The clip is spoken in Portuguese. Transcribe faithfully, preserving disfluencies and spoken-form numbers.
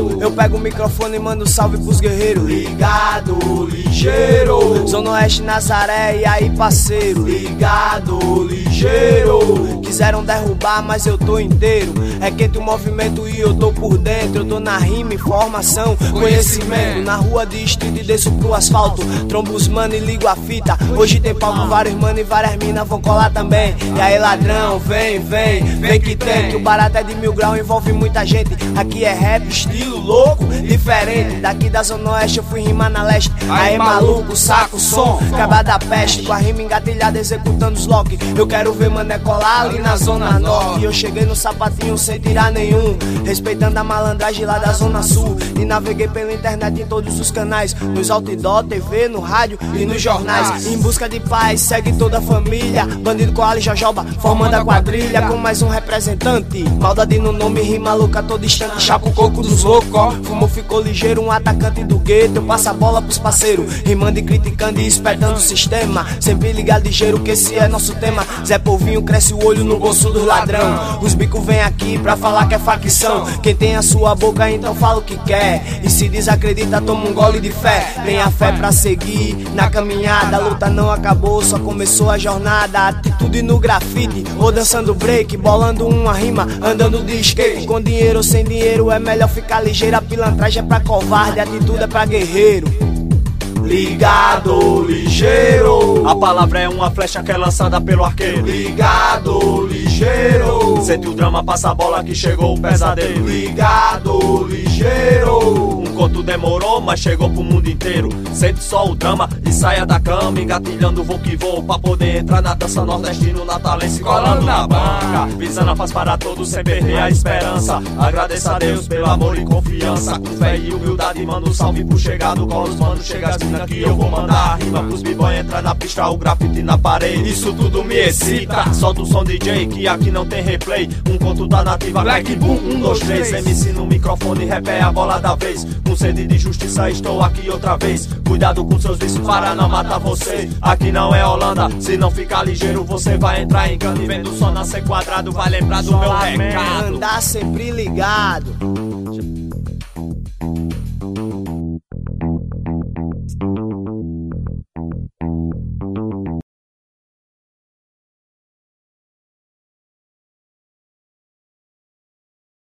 ligeiro. Eu pego o microfone e mando salve pros guerreiros. Ligado, ligeiro. Zona Oeste, Nazaré, e aí parceiro. Ligado, ligeiro. Quiseram derrubar, mas eu tô inteiro. É quente o movimento e eu tô por dentro. Eu tô na rima, informação, conhecimento. Na rua de street e desço pro asfalto. Trombo os mano e ligo a fita. Hoje tem palco, vários mano e várias minas vão colar também. E aí ladrão, vem, vem, vem que tem. Que o barato é de mil graus, envolve muita gente. Aqui é rap, estilo louco, diferente. Daqui da Zona Oeste eu fui rimar na Leste. Aí maluco, saco, som, acabar da peste. Com a rima engatilhada, executando os lock. Eu quero ver mané colar ali na Zona Norte. E eu cheguei no sapatinho sem tirar nenhum, respeitando a malandragem lá da Zona Sul. E naveguei pela internet em todos os canais, nos outdoor, T V, no rádio e nos jornais. Em busca de paz, segue toda a família. Bandido, Koala e Jojoba, formando a quadrilha. Com mais um representante, maldade no nome, rima louca todo instante. Chapa o coco dos loucos, ó. Fumo ficou ligeiro, um atacante do gueto. Eu passo a bola pros parceiros, rimando e criticando e espetando o sistema. Sempre ligado ligeiro que esse é nosso tema. Zé Polvinho cresce o olho no bolso dos ladrão. Os bicos vêm aqui pra falar que é facção. Quem tem a sua boca então fala o que quer. E se desacredita toma um gole de fé. Tenha fé pra seguir na caminhada. A luta não acabou, só começou a jornada. Atitude no grafite, ou dançando break, bolando uma rima, andando de skate. Com dinheiro ou sem dinheiro é melhor ficar ligeiro. A pilantragem é pra covarde, a atitude é pra guerreiro. Ligado, ligeiro. A palavra é uma flecha que é lançada pelo arqueiro. Ligado, ligeiro. Sente o drama, passa a bola que chegou o pesadelo. Ligado, ligeiro. Um conto demorou, mas chegou pro mundo inteiro. Sente só o drama e saia da cama, engatilhando voo que voo, pra poder entrar na dança nordestino, natalense, colando na banca. Visando a paz para todos sem perder a esperança. Agradeça a Deus pelo amor e confiança. Com fé e humildade, manda um salve pro chegado. Cola os manos, chega as minas que eu vou mandar. Rima pros b-boy, entrar na pista, o grafite na parede. Isso tudo me excita. Solta o som D J que aqui não tem replay. Um conto da nativa, Black Boom, um, dois, três. M C no microfone, rap é a bola da vez. Com sede de justiça estou aqui outra vez. Cuidado com seus vícios para não matar você. Aqui não é Holanda, se não ficar ligeiro você vai entrar em engano. E vendo só nascer quadrado vai lembrar do meu recado. Andar sempre ligado.